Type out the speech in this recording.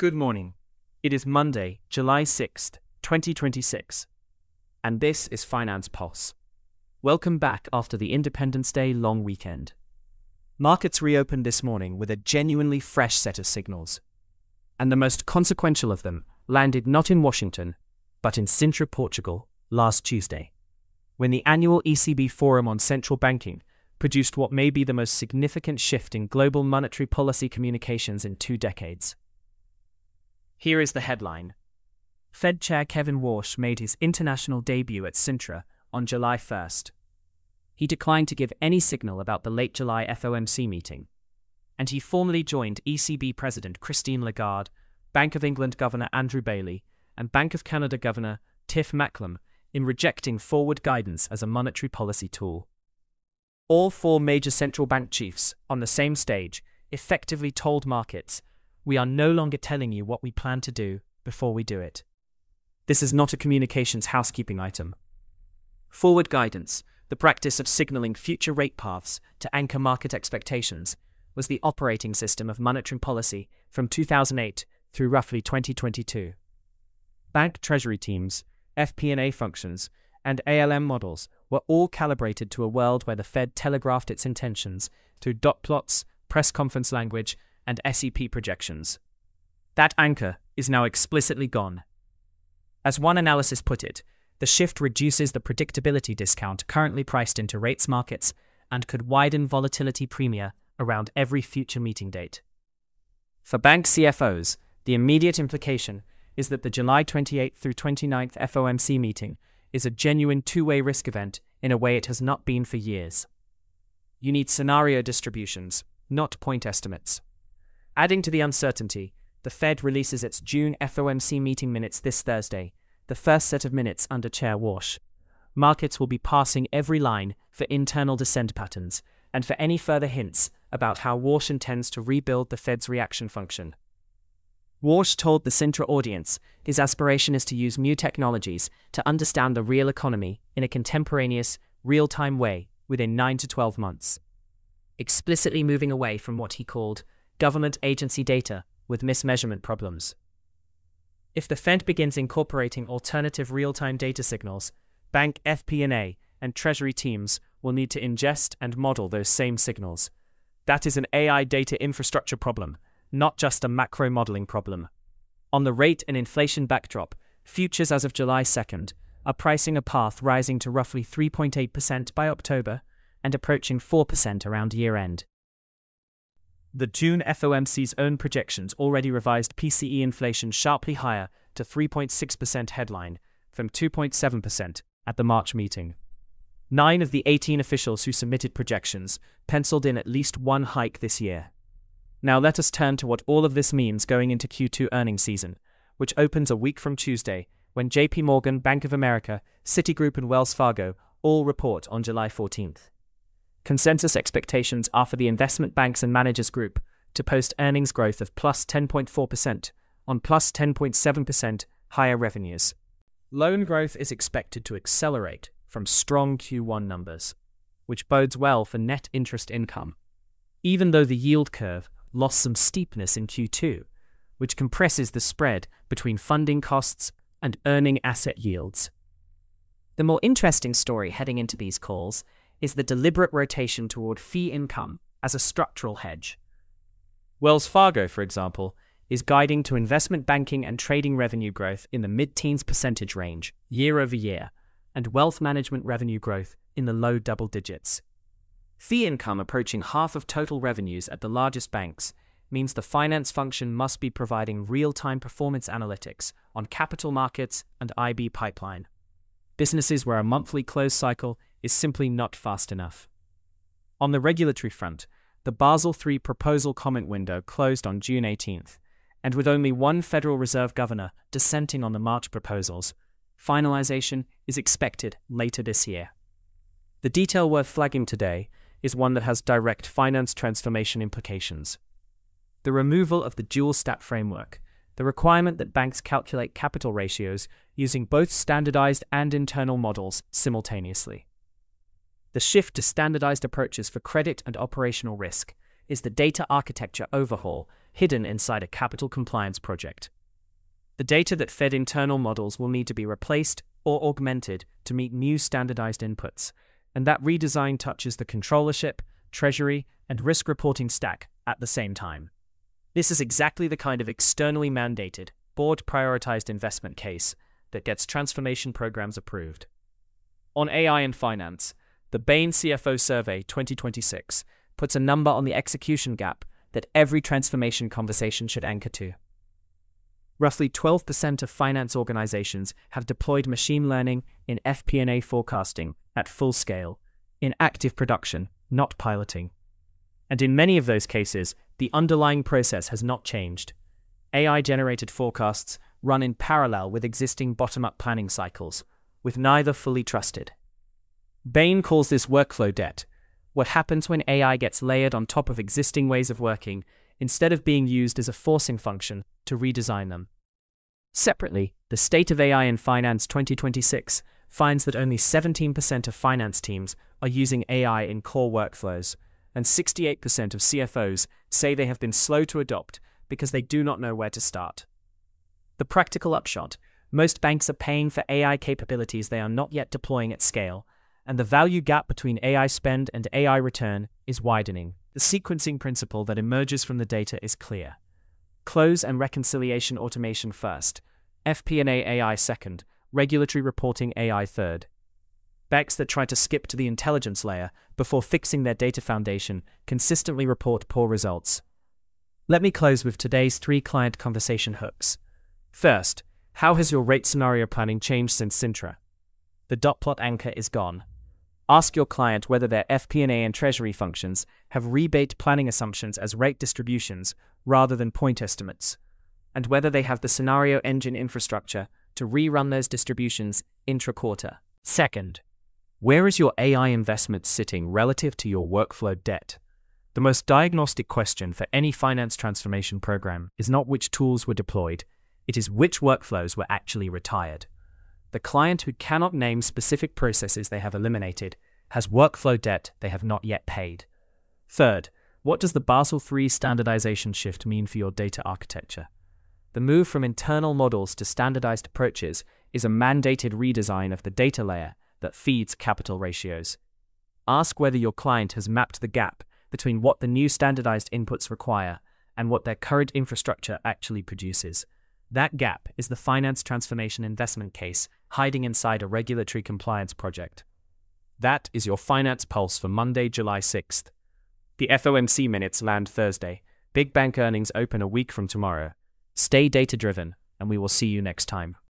Good morning. It is Monday, July 6th, 2026, and this is Finance Pulse. Welcome back after the Independence Day long weekend. Markets reopened this morning with a genuinely fresh set of signals, and the most consequential of them landed not in Washington, but in Sintra, Portugal, last Tuesday, when the annual ECB Forum on Central Banking produced what may be the most significant shift in global monetary policy communications in 2 decades. Here is the headline. Fed Chair Kevin Warsh made his international debut at Sintra on July 1st. He declined to give any signal about the late July FOMC meeting, and he formally joined ECB President Christine Lagarde, Bank of England Governor Andrew Bailey, and Bank of Canada Governor Tiff Macklem in rejecting forward guidance as a monetary policy tool. All 4 major central bank chiefs on the same stage effectively told markets, "We are no longer telling you what we plan to do before we do it." This is not a communications housekeeping item. Forward guidance, the practice of signaling future rate paths to anchor market expectations, was the operating system of monetary policy from 2008 through roughly 2022. Bank treasury teams, FP&A functions, and ALM models were all calibrated to a world where the Fed telegraphed its intentions through dot plots, press conference language, and SEP projections. That anchor is now explicitly gone. As one analysis put it, the shift reduces the predictability discount currently priced into rates markets and could widen volatility premia around every future meeting date. For bank CFOs, the immediate implication is that the July 28th through 29th FOMC meeting is a genuine two-way risk event in a way it has not been for years. You need scenario distributions, not point estimates. Adding to the uncertainty, the Fed releases its June FOMC meeting minutes this Thursday, the first set of minutes under Chair Warsh. Markets will be passing every line for internal descent patterns and for any further hints about how Warsh intends to rebuild the Fed's reaction function. Warsh told the Sintra audience his aspiration is to use new technologies to understand the real economy in a contemporaneous, real-time way within 9 to 12 months, explicitly moving away from what he called government agency data with mismeasurement problems. If the Fed begins incorporating alternative real-time data signals, bank FP&A and treasury teams will need to ingest and model those same signals. That is an AI data infrastructure problem, not just a macro modeling problem. On the rate and inflation backdrop, futures as of July 2nd are pricing a path rising to roughly 3.8% by October and approaching 4% around year-end. The June FOMC's own projections already revised PCE inflation sharply higher to 3.6% headline from 2.7% at the March meeting. 9 of the 18 officials who submitted projections penciled in at least one hike this year. Now let us turn to what all of this means going into Q2 earnings season, which opens a week from Tuesday when JP Morgan, Bank of America, Citigroup and Wells Fargo all report on July 14th. Consensus expectations are for the investment banks and managers group to post earnings growth of plus 10.4% on plus 10.7% higher revenues. Loan growth is expected to accelerate from strong Q1 numbers, which bodes well for net interest income, even though the yield curve lost some steepness in Q2, which compresses the spread between funding costs and earning asset yields. The more interesting story heading into these calls is the deliberate rotation toward fee income as a structural hedge. Wells Fargo, for example, is guiding to investment banking and trading revenue growth in the mid-teens percentage range year over year, and wealth management revenue growth in the low double digits. Fee income approaching half of total revenues at the largest banks means the finance function must be providing real-time performance analytics on capital markets and IB pipeline. Businesses where a monthly close cycle is simply not fast enough. On the regulatory front, the Basel III proposal comment window closed on June 18th, and with only one Federal Reserve governor dissenting on the March proposals, finalization is expected later this year. The detail worth flagging today is one that has direct finance transformation implications. The removal of the dual stat framework, the requirement that banks calculate capital ratios using both standardized and internal models simultaneously. The shift to standardized approaches for credit and operational risk is the data architecture overhaul hidden inside a capital compliance project. The data that fed internal models will need to be replaced or augmented to meet new standardized inputs, and that redesign touches the controllership, treasury, and risk reporting stack at the same time. This is exactly the kind of externally mandated, board-prioritized investment case that gets transformation programs approved. On AI and finance, the Bain CFO Survey 2026 puts a number on the execution gap that every transformation conversation should anchor to. Roughly 12% of finance organizations have deployed machine learning in FP&A forecasting at full scale, in active production, not piloting. And in many of those cases, the underlying process has not changed. AI-generated forecasts run in parallel with existing bottom-up planning cycles, with neither fully trusted. Bain calls this workflow debt, what happens when AI gets layered on top of existing ways of working instead of being used as a forcing function to redesign them. Separately, the State of AI in Finance 2026 finds that only 17% of finance teams are using AI in core workflows, and 68% of CFOs say they have been slow to adopt because they do not know where to start. The practical upshot: most banks are paying for AI capabilities they are not yet deploying at scale, and the value gap between AI spend and AI return is widening. The sequencing principle that emerges from the data is clear. Close and reconciliation automation first, FP&A AI second, regulatory reporting AI third. Banks that try to skip to the intelligence layer before fixing their data foundation consistently report poor results. Let me close with today's 3 client conversation hooks. First, how has your rate scenario planning changed since Sintra? The dot plot anchor is gone. Ask your client whether their FP&A and treasury functions have rebate planning assumptions as rate distributions rather than point estimates, and whether they have the scenario engine infrastructure to rerun those distributions intra-quarter. Second, where is your AI investment sitting relative to your workflow debt? The most diagnostic question for any finance transformation program is not which tools were deployed, it is which workflows were actually retired. The client who cannot name specific processes they have eliminated has workflow debt they have not yet paid. Third, what does the Basel III standardization shift mean for your data architecture? The move from internal models to standardized approaches is a mandated redesign of the data layer that feeds capital ratios. Ask whether your client has mapped the gap between what the new standardized inputs require and what their current infrastructure actually produces. That gap is the finance transformation investment case hiding inside a regulatory compliance project. That is your Finance Pulse for Monday, July 6th. The FOMC minutes land Thursday. Big bank earnings open a week from tomorrow. Stay data-driven, and we will see you next time.